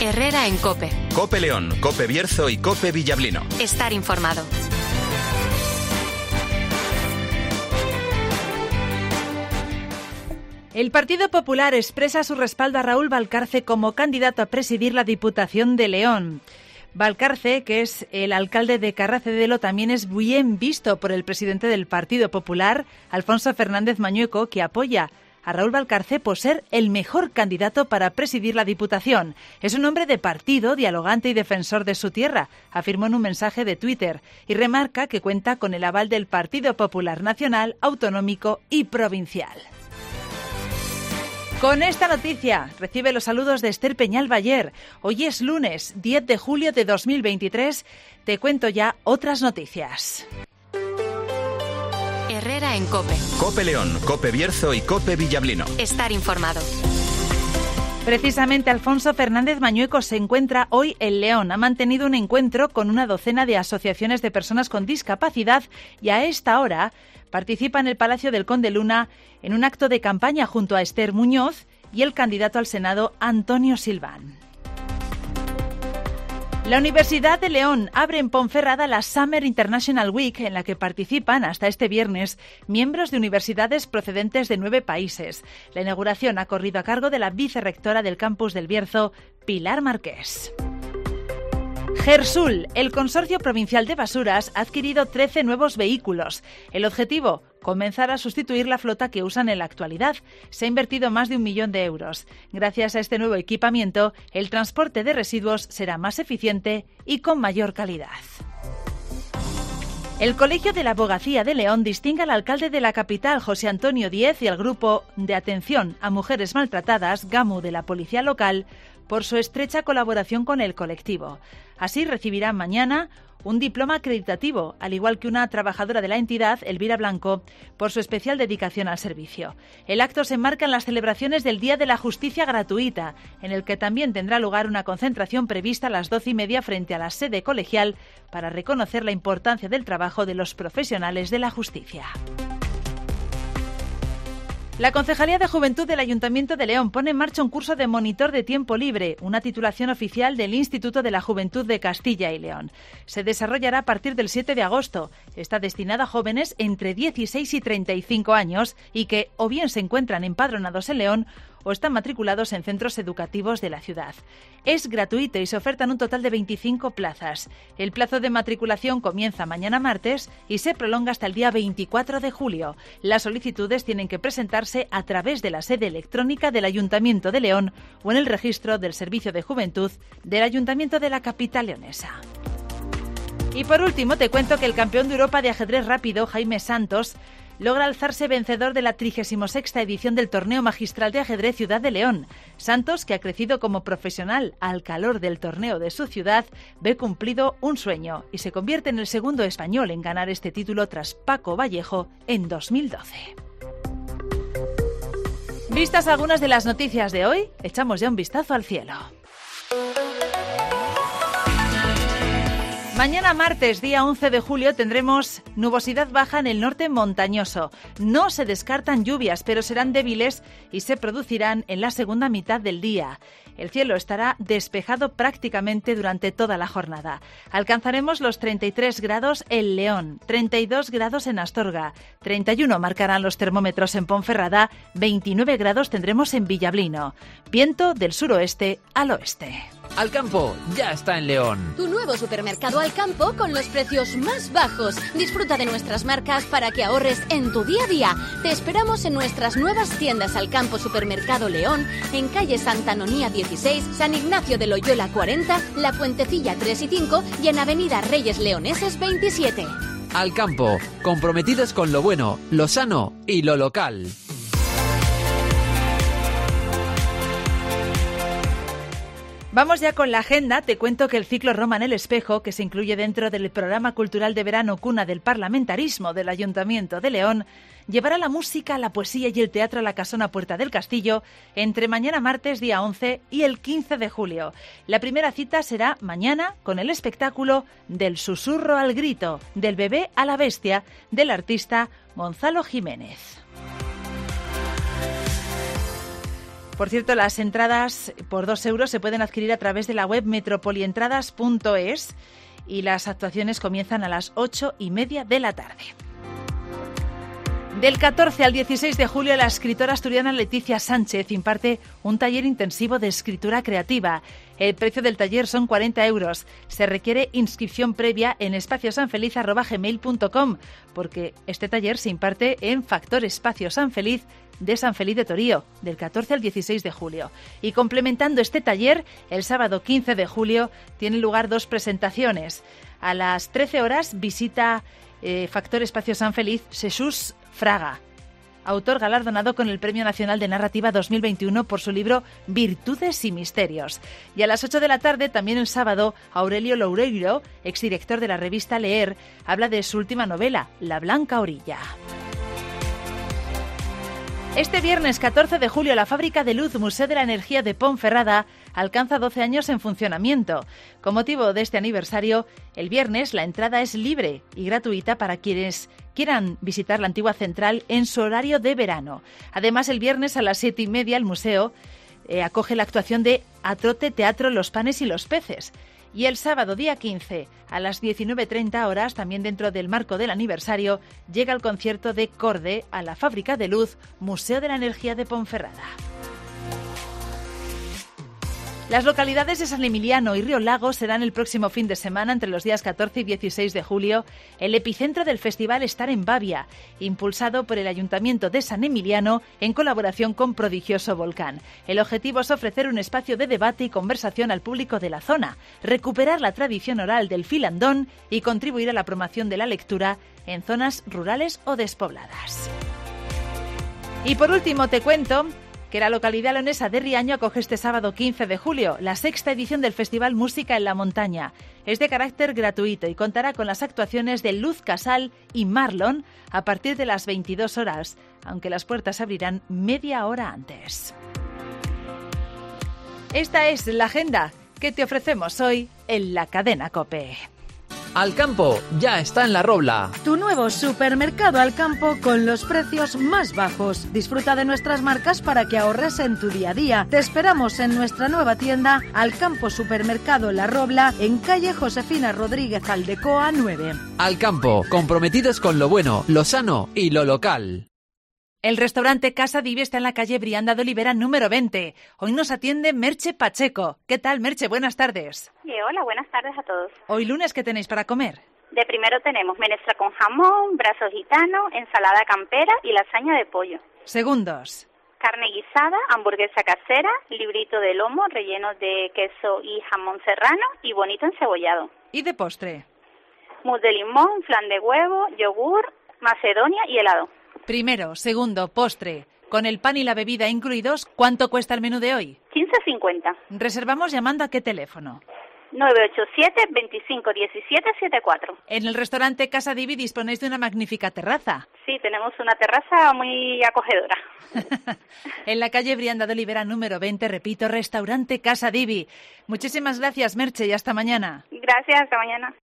Herrera en COPE. COPE León, COPE Bierzo y COPE Villablino. Estar informado. El Partido Popular expresa su respaldo a Raúl Valcarce como candidato a presidir la Diputación de León. Valcarce, que es el alcalde de Carracedelo, también es bien visto por el presidente del Partido Popular, Alfonso Fernández Mañueco, que apoya a Raúl Valcarce por ser el mejor candidato para presidir la Diputación. Es un hombre de partido, dialogante y defensor de su tierra, afirmó en un mensaje de Twitter, y remarca que cuenta con el aval del Partido Popular Nacional, Autonómico y Provincial. Con esta noticia recibe los saludos de Esther Peñalbayer. Hoy es lunes, 10 de julio de 2023. Te cuento ya otras noticias. Herrera en COPE. COPE León, COPE Bierzo y COPE Villablino. Estar informado. Precisamente Alfonso Fernández Mañueco se encuentra hoy en León. Ha mantenido un encuentro con una docena de asociaciones de personas con discapacidad y a esta hora participa en el Palacio del Conde Luna en un acto de campaña junto a Esther Muñoz y el candidato al Senado Antonio Silván. La Universidad de León abre en Ponferrada la Summer International Week, en la que participan hasta este viernes miembros de universidades procedentes de 9 países. La inauguración ha corrido a cargo de la vicerrectora del campus del Bierzo, Pilar Marqués. Gersul, el Consorcio Provincial de Basuras, ha adquirido 13 nuevos vehículos. El objetivo, comenzar a sustituir la flota que usan en la actualidad. Se ha invertido más de 1 millón de euros. Gracias a este nuevo equipamiento, el transporte de residuos será más eficiente y con mayor calidad. El Colegio de la Abogacía de León distingue al alcalde de la capital, José Antonio Díez, y al Grupo de Atención a Mujeres Maltratadas, GAMU, de la Policía Local, por su estrecha colaboración con el colectivo. Así recibirá mañana un diploma acreditativo, al igual que una trabajadora de la entidad, Elvira Blanco, por su especial dedicación al servicio. El acto se enmarca en las celebraciones del Día de la Justicia Gratuita, en el que también tendrá lugar una concentración prevista a las 12:30 frente a la sede colegial para reconocer la importancia del trabajo de los profesionales de la justicia. La Concejalía de Juventud del Ayuntamiento de León pone en marcha un curso de monitor de tiempo libre, una titulación oficial del Instituto de la Juventud de Castilla y León. Se desarrollará a partir del 7 de agosto. Está destinado a jóvenes entre 16 y 35 años y que o bien se encuentran empadronados en León o están matriculados en centros educativos de la ciudad. Es gratuito y se ofertan un total de 25 plazas. El plazo de matriculación comienza mañana martes y se prolonga hasta el día 24 de julio. Las solicitudes tienen que presentarse a través de la sede electrónica del Ayuntamiento de León o en el registro del Servicio de Juventud del Ayuntamiento de la capital leonesa. Y por último te cuento que el campeón de Europa de ajedrez rápido, Jaime Santos, logra alzarse vencedor de la 36ª edición del Torneo Magistral de Ajedrez Ciudad de León. Santos, que ha crecido como profesional al calor del torneo de su ciudad, ve cumplido un sueño y se convierte en el segundo español en ganar este título tras Paco Vallejo en 2012. Vistas algunas de las noticias de hoy, echamos ya un vistazo al cielo. Mañana martes, día 11 de julio, tendremos nubosidad baja en el norte montañoso. No se descartan lluvias, pero serán débiles y se producirán en la segunda mitad del día. El cielo estará despejado prácticamente durante toda la jornada. Alcanzaremos los 33 grados en León, 32 grados en Astorga, 31 marcarán los termómetros en Ponferrada, 29 grados tendremos en Villablino. Viento del suroeste al oeste. Alcampo ya está en León. Tu nuevo supermercado Alcampo con los precios más bajos. Disfruta de nuestras marcas para que ahorres en tu día a día. Te esperamos en nuestras nuevas tiendas Alcampo Supermercado León, en calle Santa Anonía 16, San Ignacio de Loyola 40, La Puentecilla 3 y 5 y en avenida Reyes Leoneses 27. Alcampo, comprometidos con lo bueno, lo sano y lo local. Vamos ya con la agenda. Te cuento que el ciclo Roma en el Espejo, que se incluye dentro del programa cultural de verano Cuna del Parlamentarismo del Ayuntamiento de León, llevará la música, la poesía y el teatro a la Casona Puerta del Castillo entre mañana martes día 11 y el 15 de julio. La primera cita será mañana con el espectáculo Del susurro al grito, del bebé a la bestia, del artista Gonzalo Jiménez. Por cierto, las entradas por 2 euros se pueden adquirir a través de la web metropolientradas.es y las actuaciones comienzan a las 8:30 de la tarde. Del 14 al 16 de julio, la escritora asturiana Leticia Sánchez imparte un taller intensivo de escritura creativa. El precio del taller son 40 euros. Se requiere inscripción previa en espaciosanfeliz@gmail.com, porque este taller se imparte en Factor Espacio San Feliz de San Feliz de Torío, del 14 al 16 de julio. Y complementando este taller, el sábado 15 de julio tienen lugar 2 presentaciones. A las 13 horas visita Factor Espacio San Feliz Jesús Fraga, autor galardonado con el Premio Nacional de Narrativa 2021 por su libro Virtudes y Misterios. Y a las 8 de la tarde, también el sábado, Aurelio Loureiro, exdirector de la revista Leer, habla de su última novela, La Blanca Orilla. Este viernes 14 de julio, la Fábrica de Luz Museo de la Energía de Ponferrada alcanza 12 años en funcionamiento. Con motivo de este aniversario, el viernes la entrada es libre y gratuita para quienes quieran visitar la antigua central en su horario de verano. Además, el viernes a las 7:30 el museo acoge la actuación de Atrote Teatro Los Panes y los Peces. Y el sábado día 15 a las 19:30 horas, también dentro del marco del aniversario, llega el concierto de Corde a la Fábrica de Luz, Museo de la Energía de Ponferrada. Las localidades de San Emiliano y Río Lago serán el próximo fin de semana, entre los días 14 y 16 de julio, el epicentro del festival Estar en Bavia, impulsado por el Ayuntamiento de San Emiliano en colaboración con Prodigioso Volcán. El objetivo es ofrecer un espacio de debate y conversación al público de la zona, recuperar la tradición oral del filandón y contribuir a la promoción de la lectura en zonas rurales o despobladas. Y por último te cuento que la localidad leonesa de Riaño acoge este sábado 15 de julio la 6ª edición del Festival Música en la Montaña. Es de carácter gratuito y contará con las actuaciones de Luz Casal y Marlon a partir de las 22 horas, aunque las puertas abrirán media hora antes. Esta es la agenda que te ofrecemos hoy en la cadena COPE. Alcampo ya está en La Robla. Tu nuevo supermercado Alcampo con los precios más bajos. Disfruta de nuestras marcas para que ahorres en tu día a día. Te esperamos en nuestra nueva tienda Alcampo Supermercado La Robla, en calle Josefina Rodríguez Aldecoa 9. Alcampo, comprometidos con lo bueno, lo sano y lo local. El restaurante Casa Divi está en la calle Brianda de Olivera número 20. Hoy nos atiende Merche Pacheco. ¿Qué tal, Merche? Buenas tardes. Hola, buenas tardes a todos. Hoy lunes, ¿qué tenéis para comer? De primero tenemos menestra con jamón, brazo gitano, ensalada campera y lasaña de pollo. Segundos. Carne guisada, hamburguesa casera, librito de lomo relleno de queso y jamón serrano y bonito encebollado. ¿Y de postre? Mousse de limón, flan de huevo, yogur, macedonia y helado. Primero, segundo, postre. Con el pan y la bebida incluidos, ¿cuánto cuesta el menú de hoy? 15,50. Reservamos llamando a ¿qué teléfono? 987 25 17 74. En el restaurante Casa Divi disponéis de una magnífica terraza. Sí, tenemos una terraza muy acogedora. En la calle Brianda de Olivera número 20, repito, restaurante Casa Divi. Muchísimas gracias, Merche, y hasta mañana. Gracias, hasta mañana.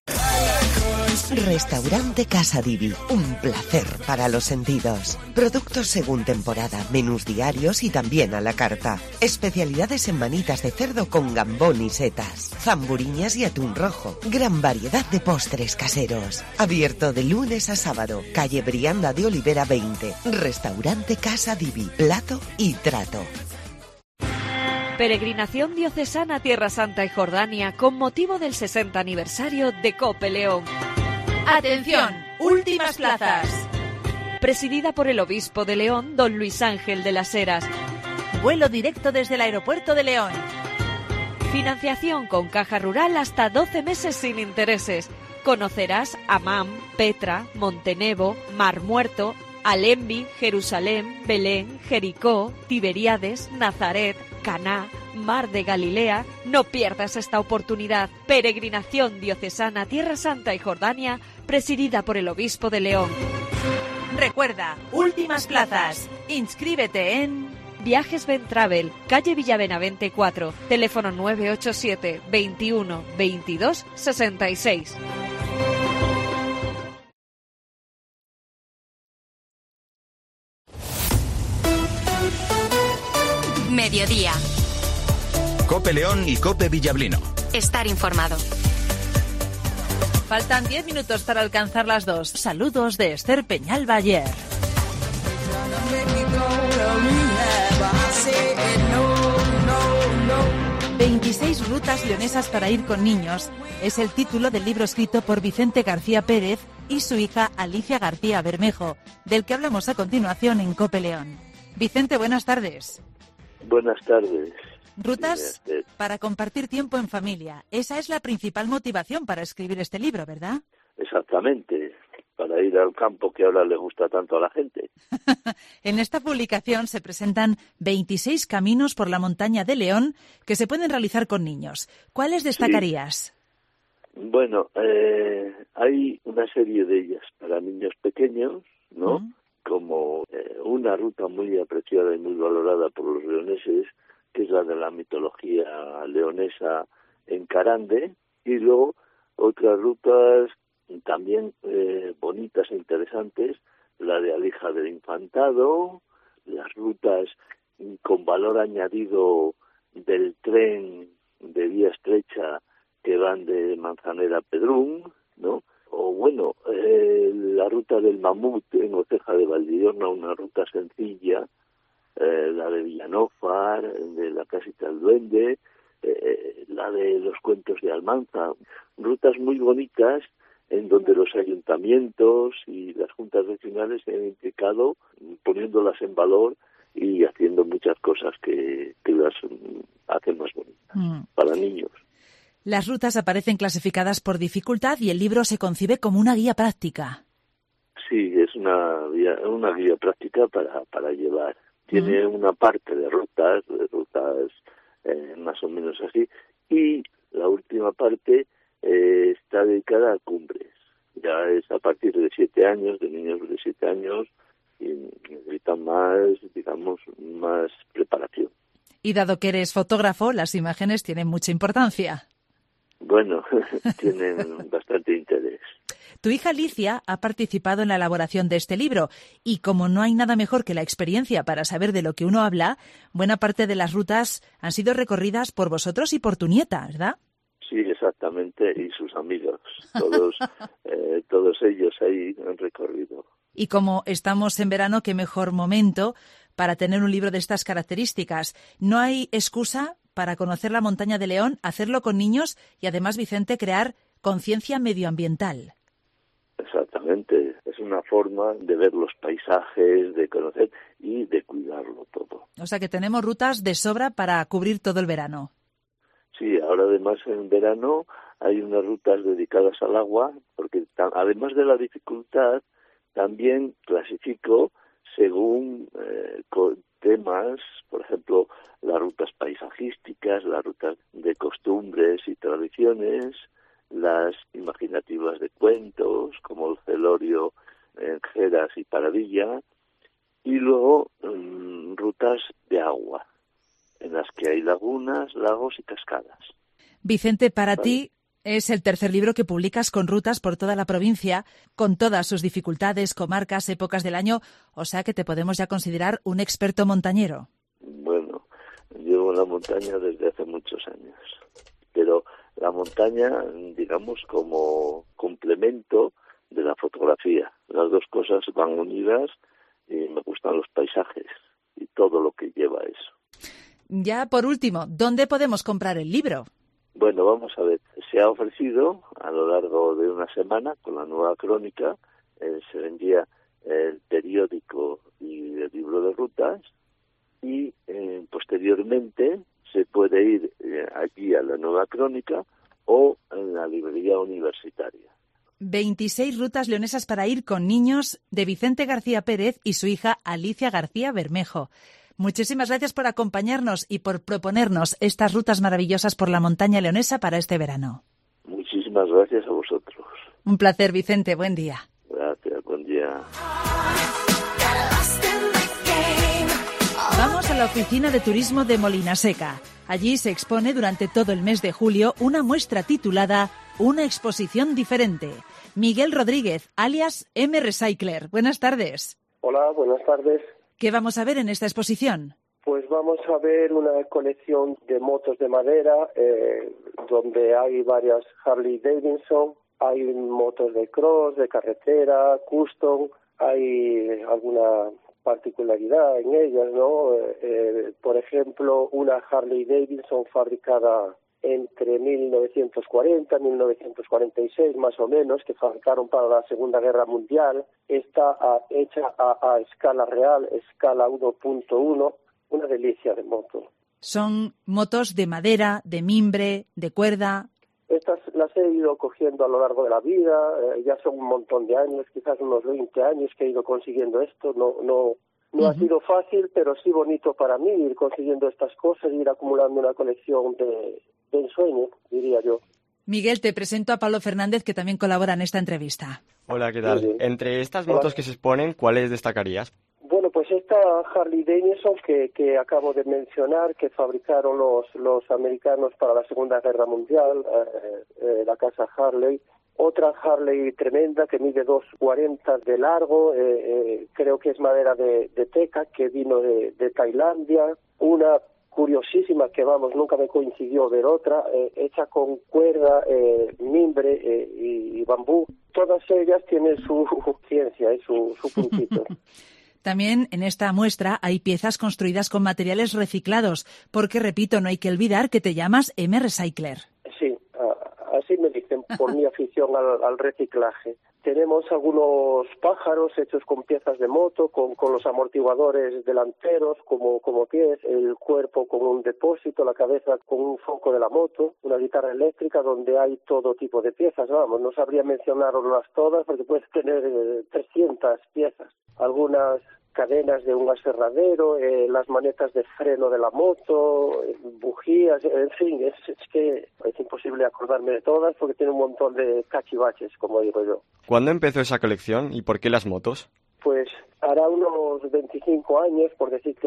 Restaurante Casa Divi, un placer para los sentidos. Productos según temporada, menús diarios y también a la carta. Especialidades en manitas de cerdo con gambón y setas, zamburiñas y atún rojo. Gran variedad de postres caseros. Abierto de lunes a sábado. Calle Brianda de Olivera 20. Restaurante Casa Divi, plato y trato. Peregrinación diocesana Tierra Santa y Jordania con motivo del 60 aniversario de COPE León. ¡Atención! ¡Últimas plazas! Presidida por el obispo de León, don Luis Ángel de las Heras. Vuelo directo desde el aeropuerto de León. Financiación con caja rural hasta 12 meses sin intereses. Conocerás Amán, Petra, Montenevo, Mar Muerto, Alembi, Jerusalén, Belén, Jericó, Tiberíades, Nazaret, Caná, Mar de Galilea. No pierdas esta oportunidad. Peregrinación diocesana Tierra Santa y Jordania, presidida por el obispo de León. Recuerda, últimas plazas. Inscríbete en Viajes Ventravel, calle Villabenavente 4, teléfono 987 21 22 66. Cope León y Cope Villablino. Estar informado. Faltan 10 minutos para alcanzar las 2. Saludos de Esther Peñalba Ayer. 26 rutas leonesas para ir con niños es el título del libro escrito por Vicente García Pérez y su hija Alicia García Bermejo, del que hablamos a continuación en Cope León. Vicente, buenas tardes. Buenas tardes. Rutas para compartir tiempo en familia. Esa es la principal motivación para escribir este libro, ¿verdad? Exactamente, para ir al campo que ahora le gusta tanto a la gente. En esta publicación se presentan 26 caminos por la montaña de León que se pueden realizar con niños. ¿Cuáles destacarías? Sí. Bueno, hay una serie de ellas para niños pequeños, ¿no? Como una ruta muy apreciada y muy valorada por los leoneses, que es la de la mitología leonesa en Carande, y luego otras rutas también bonitas e interesantes, la de Alija del Infantado, las rutas con valor añadido del tren de vía estrecha que van de Manzanera a Pedrún, ¿no? O bueno, la ruta del Mamut en Oceja de Valdiorna, una ruta sencilla, la de Villanófar, de la Casita del Duende, la de los cuentos de Almanza, rutas muy bonitas en donde los ayuntamientos y las juntas vecinales se han implicado poniéndolas en valor y haciendo muchas cosas que las hacen más bonitas para niños. Las rutas aparecen clasificadas por dificultad y el libro se concibe como una guía práctica. Sí, es una guía práctica para llevar. Tiene una parte de rutas más o menos así, y la última parte está dedicada a cumbres. Ya es a partir de 7 años, de niños de 7 años, y necesitan más preparación. Y dado que eres fotógrafo, las imágenes tienen mucha importancia. Bueno, tienen bastante interés. Tu hija Alicia ha participado en la elaboración de este libro y como no hay nada mejor que la experiencia para saber de lo que uno habla, buena parte de las rutas han sido recorridas por vosotros y por tu nieta, ¿verdad? Sí, exactamente, y sus amigos, todos ellos ahí han recorrido. Y como estamos en verano, qué mejor momento para tener un libro de estas características. No hay excusa para conocer la montaña de León, hacerlo con niños y además, Vicente, crear conciencia medioambiental. Exactamente, es una forma de ver los paisajes, de conocer y de cuidarlo todo. O sea que tenemos rutas de sobra para cubrir todo el verano. Sí, ahora además en verano hay unas rutas dedicadas al agua, porque además de la dificultad, también clasifico según temas, por ejemplo, las rutas paisajísticas, las rutas de costumbres y tradiciones, las imaginativas de cuentos, como el Celorio en Geras y Paradilla, y luego rutas de agua, en las que hay lagunas, lagos y cascadas. Vicente, para ti es el tercer libro que publicas con rutas por toda la provincia, con todas sus dificultades, comarcas, épocas del año, o sea que te podemos ya considerar un experto montañero. Bueno, llevo la montaña desde hace muchos años, pero la montaña, digamos, como complemento de la fotografía. Las dos cosas van unidas y me gustan los paisajes y todo lo que lleva eso. Ya por último, ¿dónde podemos comprar el libro? Bueno, vamos a ver. Se ha ofrecido a lo largo de una semana con la nueva crónica. Se vendía el periódico y el libro de rutas y posteriormente se puede ir allí a la nueva crónica o en la librería universitaria. 26 rutas leonesas para ir con niños de Vicente García Pérez y su hija Alicia García Bermejo. Muchísimas gracias por acompañarnos y por proponernos estas rutas maravillosas por la montaña leonesa para este verano. Muchísimas gracias a vosotros. Un placer, Vicente. Buen día. Gracias, buen día. Vamos a la oficina de turismo de Molinaseca. Allí se expone durante todo el mes de julio una muestra titulada Una exposición diferente. Miguel Rodríguez, alias M. Recycler. Buenas tardes. Hola, buenas tardes. ¿Qué vamos a ver en esta exposición? Pues vamos a ver una colección de motos de madera, donde hay varias Harley Davidson, hay motos de cross, de carretera, custom, hay alguna particularidad en ellas, ¿no? Por ejemplo, una Harley Davidson fabricada entre 1940 y 1946 más o menos, que fabricaron para la Segunda Guerra Mundial, está hecha a escala real, escala 1.1, una delicia de moto. Son motos de madera, de mimbre, de cuerda. Estas las he ido cogiendo a lo largo de la vida, ya son un montón de años, quizás unos 20 años que he ido consiguiendo esto. No ha sido fácil, pero sí bonito para mí ir consiguiendo estas cosas, ir acumulando una colección de ensueño, diría yo. Miguel, te presento a Pablo Fernández, que también colabora en esta entrevista. Hola, ¿qué tal? Entre estas motos que se exponen, ¿cuáles destacarías? Bueno, pues esta Harley Davidson que acabo de mencionar, que fabricaron los americanos para la Segunda Guerra Mundial, la casa Harley. Otra Harley tremenda que mide 2,40 de largo, creo que es madera de teca, que vino de Tailandia. Una curiosísima que, vamos, nunca me coincidió ver otra, hecha con cuerda, mimbre y bambú. Todas ellas tienen su ciencia y su puntito. También en esta muestra hay piezas construidas con materiales reciclados, porque, repito, no hay que olvidar que te llamas M Recycler. Sí, así me dicen por mi afición al reciclaje. Tenemos algunos pájaros hechos con piezas de moto, con los amortiguadores delanteros como pies, el cuerpo con un depósito, la cabeza con un foco de la moto, una guitarra eléctrica donde hay todo tipo de piezas. Vamos, no sabría mencionarlas todas porque puedes tener 300 piezas. Algunas cadenas de un aserradero, las manetas de freno de la moto, bujías, en fin, es que es imposible acordarme de todas porque tiene un montón de cachivaches, como digo yo. ¿Cuándo empezó esa colección y por qué las motos? Pues hará unos 25 años, por decirte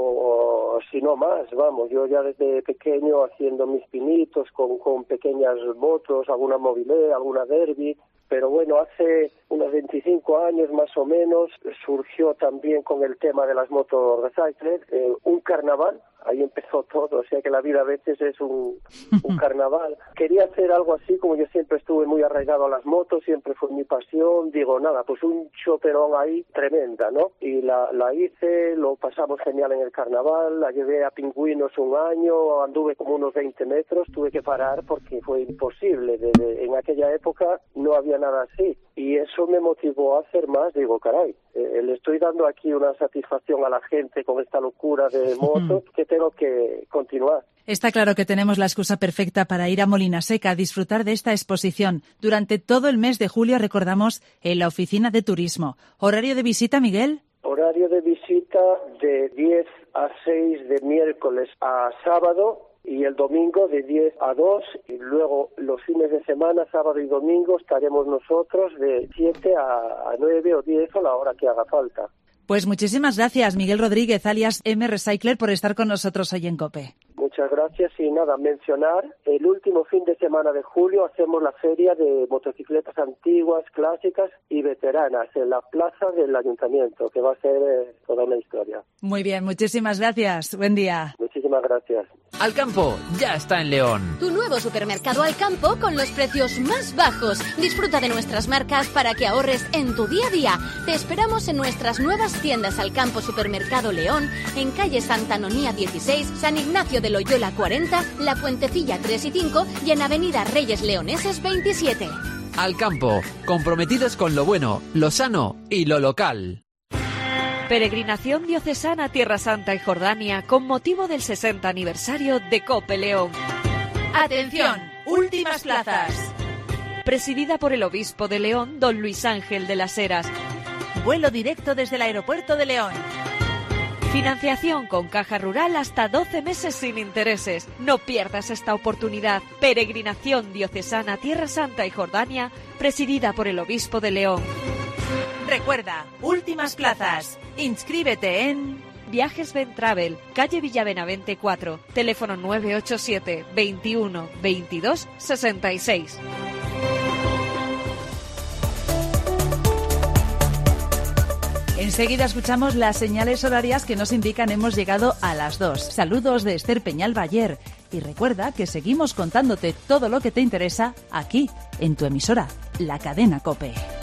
algo, o si no más, vamos, yo ya desde pequeño haciendo mis pinitos con pequeñas motos, alguna Mobilé, alguna Derby. Pero bueno, hace unos 25 años más o menos surgió también con el tema de las motos recycler un carnaval. Ahí empezó todo, o sea que la vida a veces es un carnaval. Quería hacer algo así, como yo siempre estuve muy arraigado a las motos, siempre fue mi pasión. Digo, nada, pues un choperón ahí tremenda, ¿no? Y la hice, lo pasamos genial en el carnaval, la llevé a Pingüinos un año, anduve como unos 20 metros, tuve que parar porque fue imposible. En aquella época no había nada así. Y eso me motivó a hacer más. Digo, caray, le estoy dando aquí una satisfacción a la gente con esta locura de motos que tengo que continuar. Está claro que tenemos la excusa perfecta para ir a Molinaseca a disfrutar de esta exposición. Durante todo el mes de julio, recordamos, en la oficina de turismo. ¿Horario de visita, Miguel? Horario de visita de 10 a 6 de miércoles a sábado. Y el domingo de 10 a 2, y luego los fines de semana, sábado y domingo, estaremos nosotros de 7 a 9 o 10 a la hora que haga falta. Pues muchísimas gracias, Miguel Rodríguez, alias M Recycler, por estar con nosotros hoy en COPE. Muchas gracias y nada, mencionar, el último fin de semana de julio hacemos la feria de motocicletas antiguas, clásicas y veteranas en la plaza del ayuntamiento, que va a ser toda una historia. Muy bien, muchísimas gracias. Buen día. Muchísimas gracias. Alcampo ya está en León. Tu nuevo supermercado Alcampo con los precios más bajos. Disfruta de nuestras marcas para que ahorres en tu día a día. Te esperamos en nuestras nuevas tiendas Alcampo Supermercado León, en calle Santa Anonía 16, San Ignacio de Loyola 40, La Puentecilla 3 y 5 y en avenida Reyes Leoneses 27. Alcampo, comprometidos con lo bueno, lo sano y lo local. Peregrinación diocesana Tierra Santa y Jordania con motivo del 60 aniversario de COPE León. ¡Atención! ¡Últimas plazas! Presidida por el obispo de León, don Luis Ángel de las Heras. Vuelo directo desde el aeropuerto de León. Financiación con Caja Rural hasta 12 meses sin intereses. No pierdas esta oportunidad. Peregrinación diocesana Tierra Santa y Jordania, presidida por el obispo de León. Recuerda, últimas plazas. Inscríbete en Viajes Ventravel, calle Villabenavente 4, teléfono 987 21 22 66. En Enseguida escuchamos las señales horarias que nos indican hemos llegado a las 2. Saludos de Esther Peñal Bayer. Y recuerda que seguimos contándote todo lo que te interesa aquí, en tu emisora, La Cadena COPE.